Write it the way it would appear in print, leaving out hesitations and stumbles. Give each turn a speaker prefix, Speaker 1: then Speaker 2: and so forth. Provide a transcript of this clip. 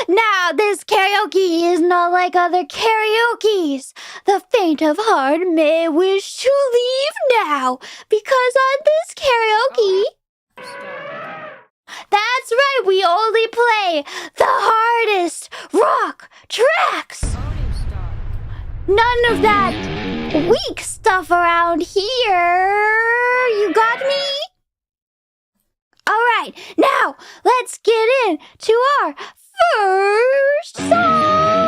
Speaker 1: Now, this karaoke is not like other karaokes. The faint of heart may wish to leave now, because on this karaoke, that's right, we only play the hardest rock tracks. None of that weak stuff around here. You got me? Alright, now let's get into our first song.